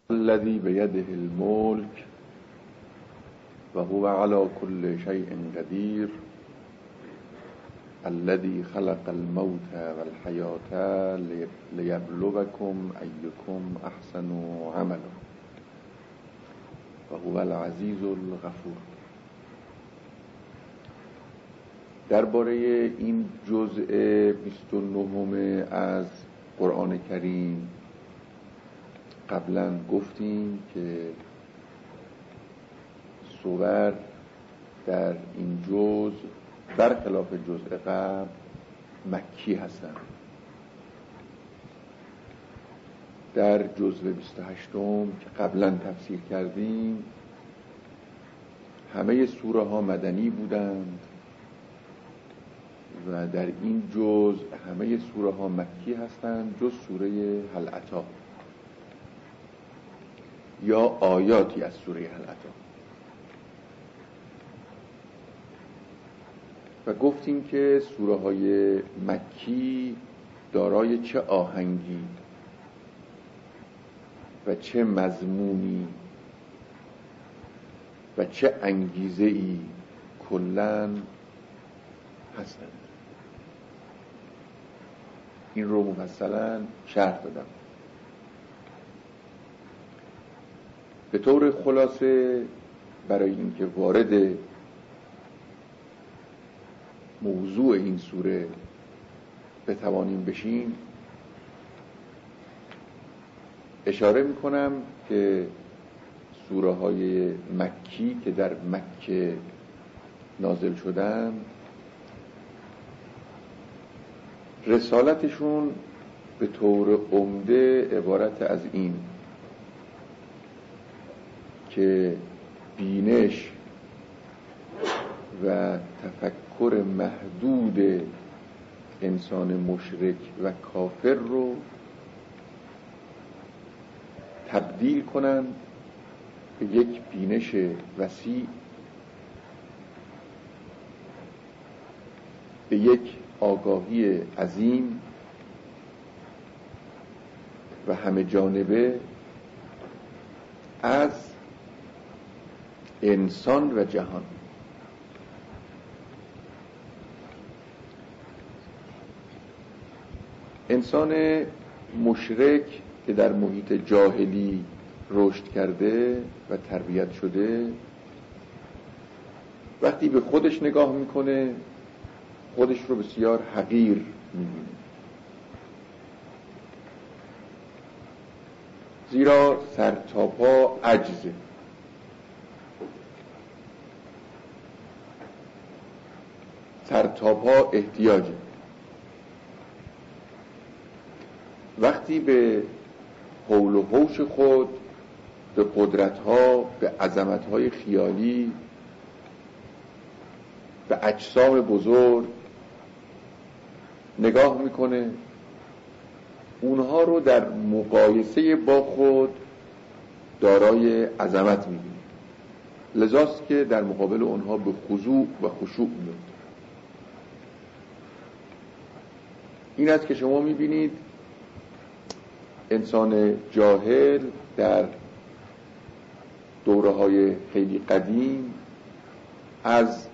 الذي بيده الملك وهو على كل شيء قدير الذي خلق الموت والحياة ليبلوكم أيكم أحسن عملا وهو العزیز الغفور. درباره این جزء 29 از قرآن کریم قبلا گفتیم که سور در این جزء برخلاف جزء قبل مکی هستند. در جزء 28 که قبلا تفسیر کردیم همه سوره ها مدنی بودند و در این جزء همه سوره ها مکی هستند جز سوره هل اتی یا آیاتی از سوره هل اتی. و گفتیم که سوره های مکی دارای چه آهنگی و چه مضمونی و چه انگیزه‌ای کلاً هستند. این رو مفصلاً شرح دادم. به طور خلاصه برای اینکه وارد موضوع این سوره بتوانیم بشیم اشاره میکنم که سوره های مکی که در مکه نازل شدن رسالتشون به طور عمده عبارت از این که بینش و تفکر محدود انسان مشرک و کافر رو تبدیل کنند به یک بینش وسیع، به یک آگاهی عظیم و همه جانبه از انسان و جهان. انسان مشرک که در محیط جاهلی رشد کرده و تربیت شده وقتی به خودش نگاه میکنه خودش رو بسیار حقیر میبینه، زیرا سرتاپا عجزه، سرتاپا احتیاجه. وقتی به حول و حوش خود، به قدرت‌ها، به عظمت‌های خیالی، به اجسام بزرگ نگاه میکنه اونها رو در مقایسه با خود دارای عظمت میبینه، لذاست که در مقابل اونها به خضوع و خشوع میفته. این است که شما میبینید انسان جاهل در دوره‌های خیلی قدیم از